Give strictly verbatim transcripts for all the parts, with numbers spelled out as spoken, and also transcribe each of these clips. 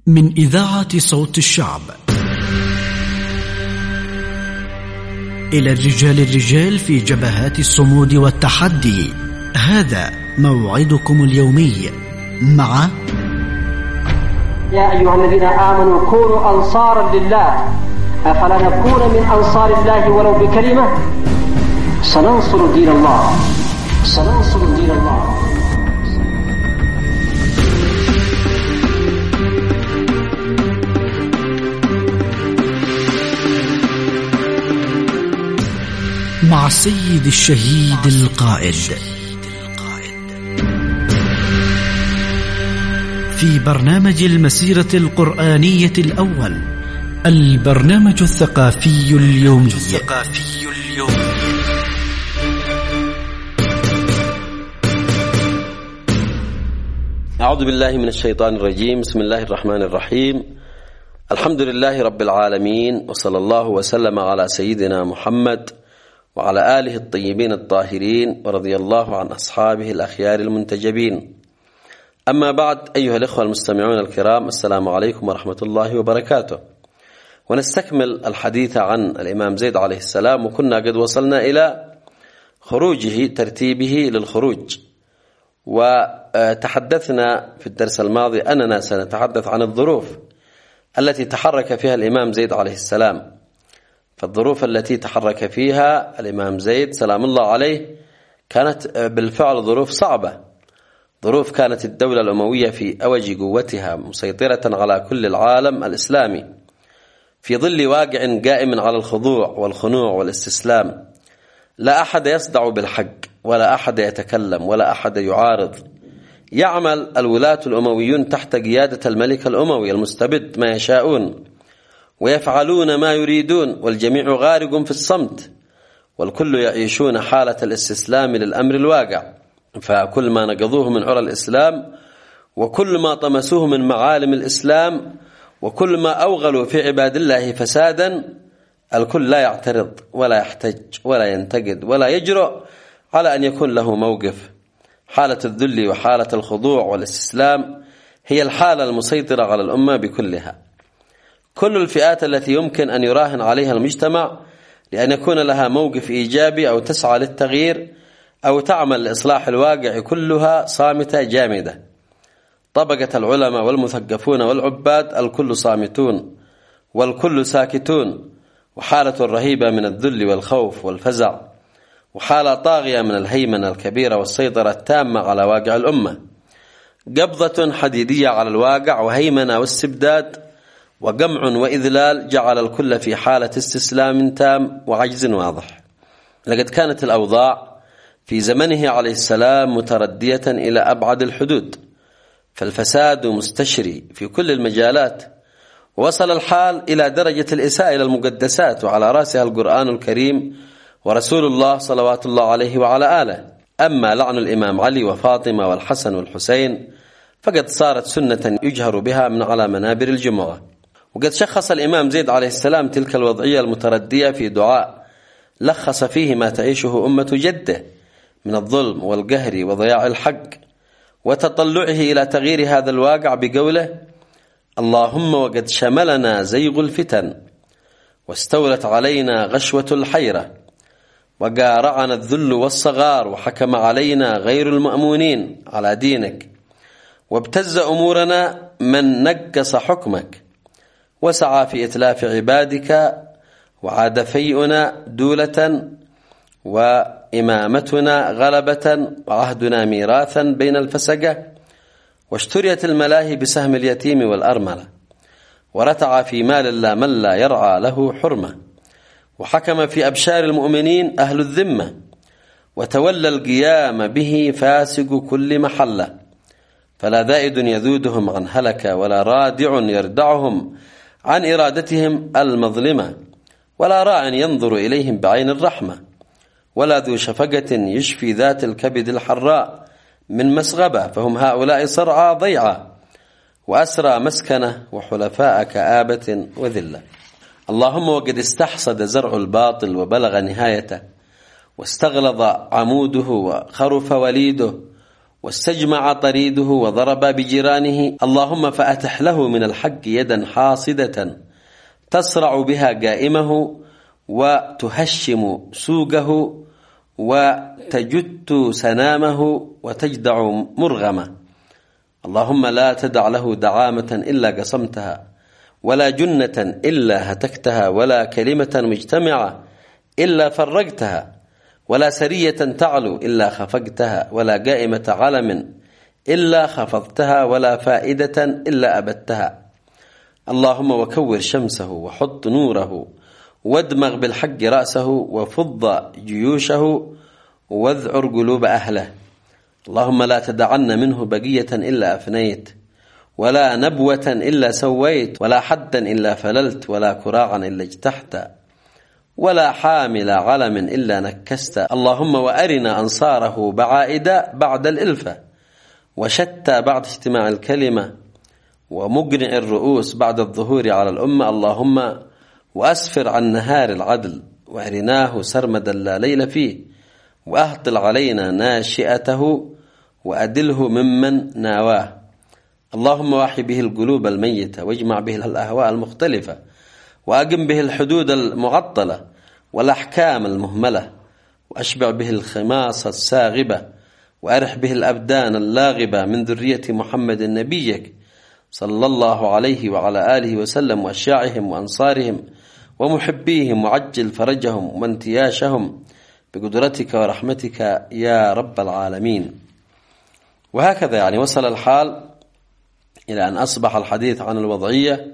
من إذاعة صوت الشعب إلى الرجال الرجال في جبهات الصمود والتحدي. هذا موعدكم اليومي مع يا أيها الذين آمنوا كونوا أنصارا لله أفلا نكون من أنصار الله ولو بكلمة سننصر دين الله سننصر دين الله. مع السيد الشهيد القائد في برنامج المسيرة القرآنية الأول، البرنامج الثقافي اليومي. الثقافي اليومي. أعوذ بالله من الشيطان الرجيم. بسم الله الرحمن الرحيم. الحمد لله رب العالمين، وصلى الله وسلم على سيدنا محمد وعلى آله الطيبين الطاهرين، ورضي الله عن أصحابه الأخيار المنتجبين. أما بعد، أيها الإخوة المستمعون الكرام، السلام عليكم ورحمة الله وبركاته. ونستكمل الحديث عن الإمام زيد عليه السلام، وكنا قد وصلنا إلى خروجه، ترتيبه للخروج، وتحدثنا في الدرس الماضي أننا سنتحدث عن الظروف التي تحرك فيها الإمام زيد عليه السلام. فالظروف التي تحرك فيها الإمام زيد سلام الله عليه كانت بالفعل ظروف صعبة، ظروف كانت الدولة الأموية في أوج قوتها مسيطرة على كل العالم الإسلامي، في ظل واقع قائم على الخضوع والخنوع والاستسلام. لا أحد يصدع بالحق، ولا أحد يتكلم، ولا أحد يعارض. يعمل الولاة الأمويون تحت قيادة الملك الأموي المستبد ما يشاءون، ويفعلون ما يريدون، والجميع غارق في الصمت، والكل يعيشون حالة الاستسلام للأمر الواقع. فكل ما نقضوه من عرى الإسلام، وكل ما طمسوه من معالم الإسلام، وكل ما أوغلوا في عباد الله فسادا، الكل لا يعترض ولا يحتج ولا ينتقد ولا يجرؤ على أن يكون له موقف. حالة الذل وحالة الخضوع والاستسلام هي الحالة المسيطرة على الأمة بكلها. كل الفئات التي يمكن أن يراهن عليها المجتمع لأن يكون لها موقف إيجابي أو تسعى للتغيير أو تعمل لإصلاح الواقع كلها صامتة جامدة. طبقة العلماء والمثقفون والعباد الكل صامتون والكل ساكتون، وحالة رهيبة من الذل والخوف والفزع، وحالة طاغية من الهيمنة الكبيرة والسيطرة التامة على واقع الأمة. قبضة حديدية على الواقع، وهيمنة واستبداد، وجمع وإذلال جعل الكل في حالة استسلام تام وعجز واضح. لقد كانت الأوضاع في زمنه عليه السلام متردية إلى أبعد الحدود، فالفساد مستشري في كل المجالات، ووصل الحال إلى درجة الإساءة إلى المقدسات، وعلى رأسها القرآن الكريم ورسول الله صلوات الله عليه وعلى آله. أما لعن الإمام علي وفاطمة والحسن والحسين فقد صارت سنة يجهر بها من على منابر الجمعة. وقد شخص الإمام زيد عليه السلام تلك الوضعية المتردية في دعاء لخص فيه ما تعيشه أمة جده من الظلم والقهر وضياع الحق، وتطلعه إلى تغيير هذا الواقع بقوله: اللهم وقد شملنا زيغ الفتن، واستولت علينا غشوة الحيرة، وقارعنا الذل والصغار، وحكم علينا غير المأمونين على دينك، وابتز أمورنا من نقص حكمك، وسعى في إتلاف عبادك، وعاد فيئنا دولة، وإمامتنا غلبة، وعهدنا ميراثا بين الفسقة، واشتريت الملاهي بسهم اليتيم والأرملة، ورتع في مال الله من لا يرعى له حرمة، وحكم في أبشار المؤمنين أهل الذمة، وتولى القيام به فاسق كل محلة، فلا ذائد يذودهم عن هلكة، ولا رادع يردعهم عن إرادتهم المظلمة، ولا راع ينظر إليهم بعين الرحمة، ولا ذو شفقة يشفي ذات الكبد الحراء من مسغبة، فهم هؤلاء صرعى ضيعة، وأسرى مسكنة، وحلفاء كآبة وذلة. اللهم وقد استحصد زرع الباطل وبلغ نهايته، واستغلظ عموده وخرف وليده، واستجمع طريده وضرب بجيرانه. اللهم فأتح له من الحق يدا حاصدة تسرع بها قائمه وتهشم سوقه وتجت سنامه وتجدع مرغمه. اللهم لا تدع له دعامة إلا قسمتها، ولا جنة إلا هتكتها، ولا كلمة مجتمعة إلا فرقتها، ولا سرية تعلو إلا خفقتها، ولا قائمة علم إلا خفضتها، ولا فائدة إلا أبدتها. اللهم وكور شمسه وحط نوره وادمغ بالحق رأسه وفض جيوشه واذعر قلوب أهله. اللهم لا تدعن منه بقية إلا أفنيت، ولا نبوة إلا سويت، ولا حدا إلا فللت، ولا كراعا إلا اجتحت، ولا حامل علم إلا نكست. اللهم وأرنا أنصاره بعائد بعد الإلفة، وشتى بعد اجتماع الكلمة، ومقنع الرؤوس بعد الظهور على الأمة. اللهم وأسفر عن نهار العدل وأرناه سرمدا لا ليل فيه، وأهطل علينا ناشئته وأدله ممن ناواه. اللهم واحي به القلوب الميتة، واجمع به الأهواء المختلفة، وأقم به الحدود المعطلة والأحكام المهملة، وأشبع به الخماصة الساغبة، وأرح به الأبدان اللاغبة من ذرية محمد نبيك صلى الله عليه وعلى آله وسلم، وأشياعهم وأنصارهم ومحبيهم، وعجل فرجهم وانتياشهم بقدرتك ورحمتك يا رب العالمين. وهكذا يعني وصل الحال إلى أن أصبح الحديث عن الوضعية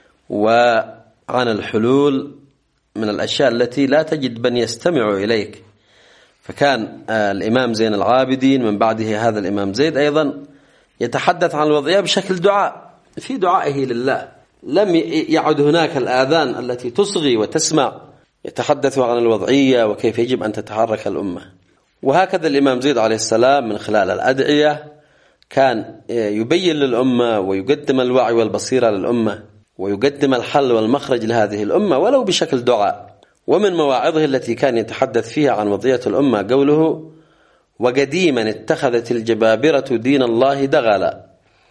وعن الحلول من الأشياء التي لا تجد من يستمع إليك. فكان الإمام زين العابدين من بعده هذا الإمام زيد أيضا يتحدث عن الوضعية بشكل دعاء، في دعائه لله. لم يعد هناك الآذان التي تصغي وتسمع، يتحدث عن الوضعية وكيف يجب أن تتحرك الأمة. وهكذا الإمام زيد عليه السلام من خلال الأدعية كان يبين للأمة ويقدم الوعي والبصيرة للأمة، ويقدم الحل والمخرج لهذه الأمة ولو بشكل دعاء. ومن مواعظه التي كان يتحدث فيها عن وضعية الأمة قوله: وقديما اتخذت الجبابرة دين الله دغلا،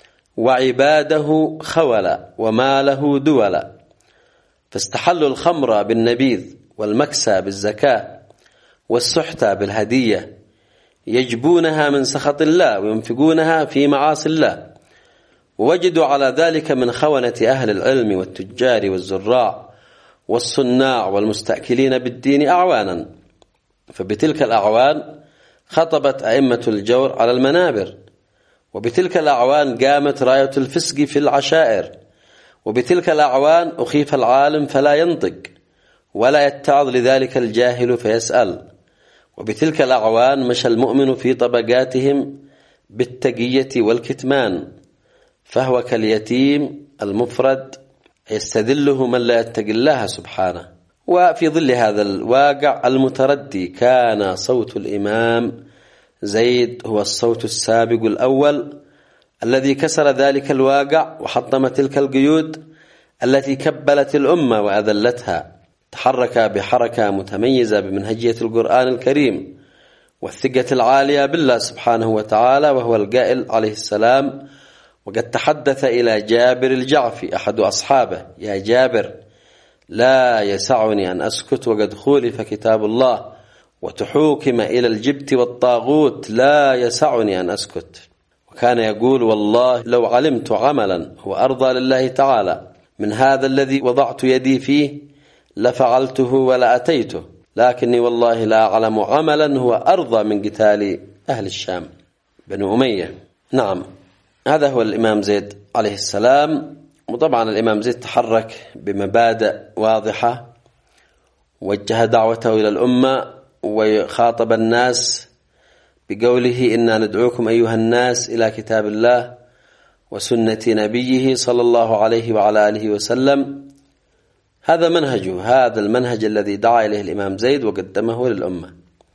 وعباده خولا، وماله دولا، فاستحلوا الخمر بالنبيذ، والمكسى بالزكاة، والسحت بالهدية، يجبونها من سخط الله وينفقونها في معاصي الله، ووجدوا على ذلك من خونة أهل العلم والتجار والزراع والصناع والمستأكلين بالدين أعوانا. فبتلك الأعوان خطبت أئمة الجور على المنابر، وبتلك الأعوان قامت راية الفسق في العشائر، وبتلك الأعوان أخيف العالم فلا ينطق ولا يتعظ لذلك الجاهل فيسأل، وبتلك الأعوان مشى المؤمن في طبقاتهم بالتقية والكتمان، فهو كاليتيم المفرد يستذله من لا يتقي الله سبحانه. وفي ظل هذا الواقع المتردي كان صوت الإمام زيد هو الصوت السابق الأول الذي كسر ذلك الواقع وحطم تلك القيود التي كبلت الأمة وأذلتها. تحرك بحركة متميزة بمنهجية القرآن الكريم والثقة العالية بالله سبحانه وتعالى، وهو القائل عليه السلام: وقد تحدث إلى جابر الجعفي أحد أصحابه: يا جابر، لا يسعني أن أسكت وقد خولف كتاب الله وتحوكم إلى الجبت والطاغوت، لا يسعني أن أسكت. وكان يقول: والله لو علمت عملا هو أرضى لله تعالى من هذا الذي وضعت يدي فيه لفعلته ولا أتيته، لكني والله لا أعلم عملا هو أرضى من قتال أهل الشام بنو أمية. نعم، هذا هو الإمام زيد عليه السلام. وطبعا الإمام زيد تحرك بمبادئ واضحة، وجه دعوته إلى الأمة وخاطب الناس بقوله: إنا ندعوكم أيها الناس إلى كتاب الله وسنة نبيه صلى الله عليه وعلى آله وسلم. هذا منهجه، هذا المنهج الذي دعا إليه الإمام زيد وقدمه للأمة.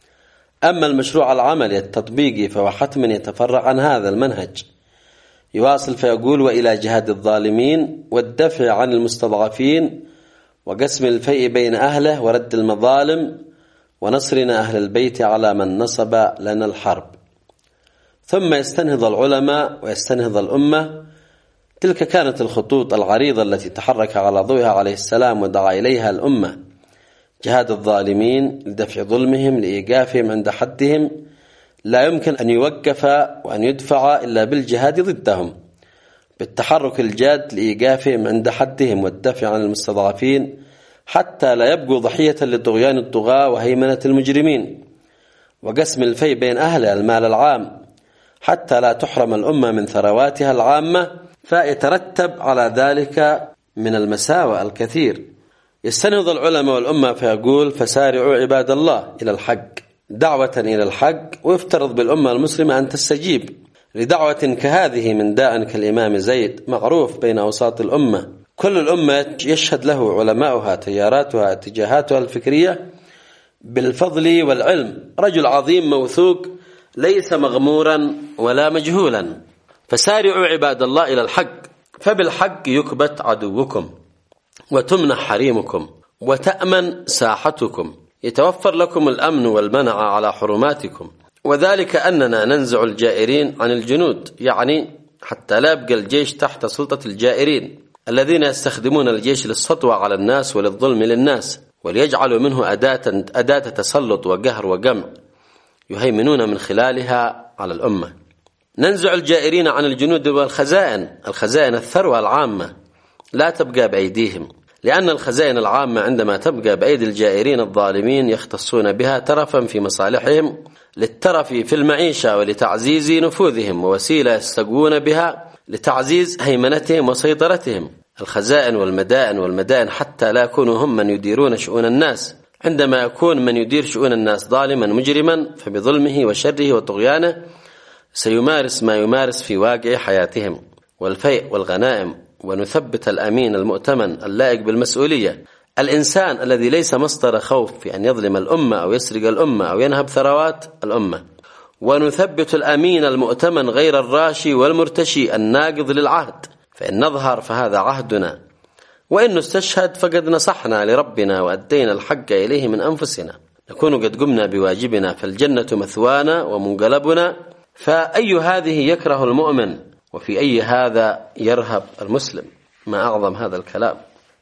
أما المشروع العملي التطبيقي فهو حتما يتفرع عن هذا المنهج. يواصل فيقول: وإلى جهاد الظالمين والدفع عن المستضعفين وقسم الفيء بين أهله ورد المظالم ونصرنا أهل البيت على من نصب لنا الحرب. ثم يستنهض العلماء ويستنهض الأمة. تلك كانت الخطوط العريضة التي تحرك على ضوئها عليه السلام ودعا إليها الأمة: جهاد الظالمين لدفع ظلمهم، لإيقافهم عند حدهم، لا يمكن أن يوقف وأن يدفع إلا بالجهاد ضدهم، بالتحرك الجاد لإيقافهم عند حدهم والدفع عن المستضعفين حتى لا يبقوا ضحية لطغيان الطغاة وهيمنة المجرمين، وقسم الفيء بين أهلها المال العام حتى لا تحرم الأمة من ثرواتها العامة، فيترتب على ذلك من المساوئ الكثير. يستنهض العلماء والأمة فيقول: فسارعوا عباد الله إلى الحق، دعوة إلى الحق، ويفترض بالأمة المسلمة أن تستجيب لدعوة كهذه من داء كالإمام زيد، معروف بين أوساط الأمة، كل الأمة يشهد له علماؤها، تياراتها، اتجاهاتها الفكرية بالفضل والعلم، رجل عظيم موثوق ليس مغمورا ولا مجهولا. فسارعوا عباد الله إلى الحق، فبالحق يكبت عدوكم وتمنح حريمكم وتأمن ساحتكم، يتوفر لكم الأمن والمنع على حرماتكم، وذلك أننا ننزع الجائرين عن الجنود، يعني حتى لا يبقى الجيش تحت سلطة الجائرين الذين يستخدمون الجيش للسطوة على الناس وللظلم للناس، وليجعلوا منه أداة, أداة تسلط وقهر وقمع يهيمنون من خلالها على الأمة. ننزع الجائرين عن الجنود والخزائن، الخزائن الثروة العامة لا تبقى بأيديهم، لأن الخزائن العامة عندما تبقى بأيدي الجائرين الظالمين يختصون بها ترفا في مصالحهم، للترف في المعيشة ولتعزيز نفوذهم، ووسيلة يستقوون بها لتعزيز هيمنتهم وسيطرتهم. الخزائن والمدائن والمدائن حتى لا يكونوا هم من يديرون شؤون الناس، عندما يكون من يدير شؤون الناس ظالما مجرما فبظلمه وشره وطغيانه سيمارس ما يمارس في واقع حياتهم. والفيء والغنائم، ونثبت الأمين المؤتمن اللائق بالمسؤولية، الإنسان الذي ليس مصدر خوف في أن يظلم الأمة أو يسرق الأمة أو ينهب ثروات الأمة. ونثبت الأمين المؤتمن غير الراشي والمرتشي الناقض للعهد، فإن نظهر فهذا عهدنا، وإن نستشهد فقد نصحنا لربنا وأدينا الحق إليه من أنفسنا، نكون قد قمنا بواجبنا، فالجنة مثوانا ومنقلبنا. فأي هذه يكره المؤمن، وفي أي هذا يرهب المسلم؟ ما أعظم هذا الكلام.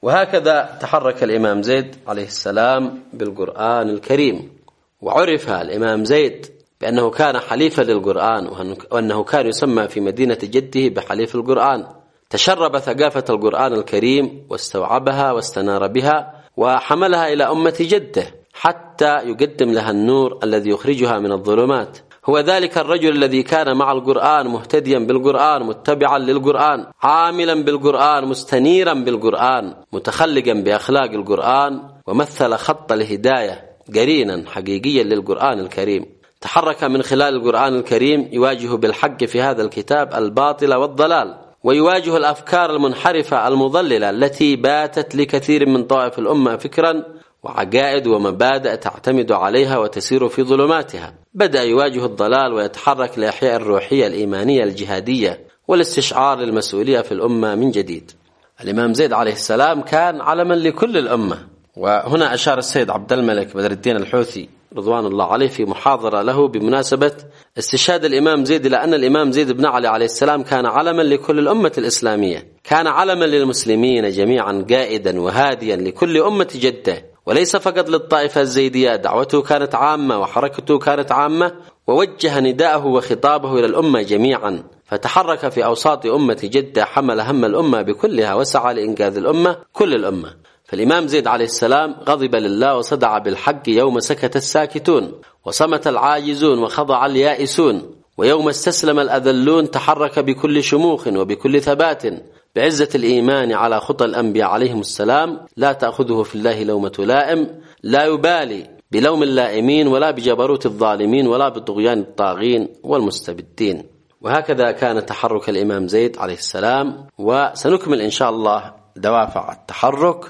وهكذا تحرك الإمام زيد عليه السلام بالقرآن الكريم، وعرف الإمام زيد بأنه كان حليفا للقرآن، وأنه كان يسمى في مدينة جده بحليف القرآن. تشرب ثقافة القرآن الكريم واستوعبها واستنار بها وحملها إلى أمة جده حتى يقدم لها النور الذي يخرجها من الظلمات. هو ذلك الرجل الذي كان مع القرآن، مهتديا بالقرآن، متبعا للقرآن، عاملا بالقرآن، مستنيرا بالقرآن، متخلقا بأخلاق القرآن، ومثل خط الهداية قرينا حقيقيا للقرآن الكريم. تحرك من خلال القرآن الكريم يواجه بالحق في هذا الكتاب الباطل والضلال، ويواجه الأفكار المنحرفة المضللة التي باتت لكثير من طوائف الأمة فكرا وعقائد ومبادئ تعتمد عليها وتسير في ظلماتها. بدأ يواجه الضلال ويتحرك لإحياء الروحية الإيمانية الجهادية والاستشعار للمسؤولية في الأمة من جديد. الإمام زيد عليه السلام كان علما لكل الأمة. وهنا أشار السيد عبد الملك بدر الدين الحوثي رضوان الله عليه في محاضرة له بمناسبة استشهاد الإمام زيد إلى أن الإمام زيد بن علي عليه السلام كان علما لكل الأمة الإسلامية، كان علما للمسلمين جميعا، قائدا وهاديا لكل أمة جده، وليس فقط للطائفة الزيدية. دعوته كانت عامة وحركته كانت عامة، ووجه نداءه وخطابه إلى الأمة جميعا، فتحرك في أوساط أمة جده، حمل هم الأمة بكلها وسعى لإنقاذ الأمة كل الأمة. فالإمام زيد عليه السلام غضب لله وصدع بالحق يوم سكت الساكتون وصمت العاجزون وخضع اليائسون، ويوم استسلم الأذلون تحرك بكل شموخ وبكل ثبات بعزة الإيمان على خطى الأنبياء عليهم السلام، لا تأخذه في الله لومة لائم، لا يبالي بلوم اللائمين ولا بجبروت الظالمين ولا بطغيان الطاغين والمستبدين. وهكذا كان تحرك الإمام زيد عليه السلام. وسنكمل إن شاء الله دوافع التحرك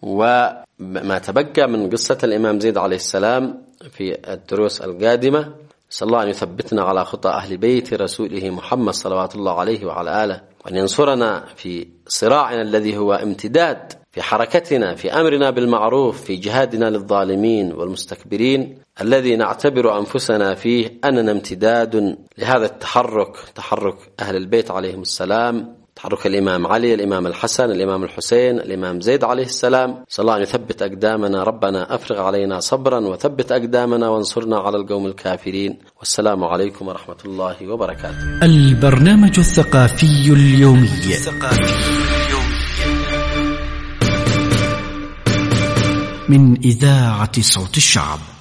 وما تبقى من قصة الإمام زيد عليه السلام في الدروس القادمة. نسأل الله أن يثبتنا على خطى أهل بيت رسوله محمد صلوات الله عليه وعلى آله، وأن ينصرنا في صراعنا الذي هو امتداد في حركتنا، في أمرنا بالمعروف، في جهادنا للظالمين والمستكبرين الذي نعتبر أنفسنا فيه أننا امتداد لهذا التحرك، تحرك أهل البيت عليهم السلام، تحرك الإمام علي، الإمام الحسن، الإمام الحسين، الإمام زيد عليه السلام. صلى الله أن يثبت أقدامنا. ربنا أفرغ علينا صبرا وثبت أقدامنا وانصرنا على القوم الكافرين. والسلام عليكم ورحمة الله وبركاته. البرنامج الثقافي اليومي من إذاعة صوت الشعب.